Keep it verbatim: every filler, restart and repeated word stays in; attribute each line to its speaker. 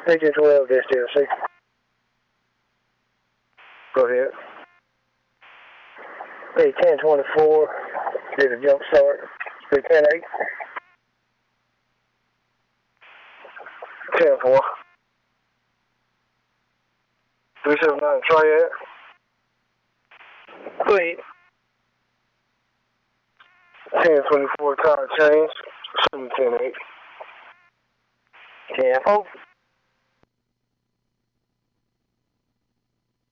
Speaker 1: Agent twelve, S T L C. Go ahead. Hey, ten twenty-four, did a jump start. three ten eight. ten four. three seven nine, Triad. Go ahead. ten twenty-four, tire change. seven ten eight. ten four.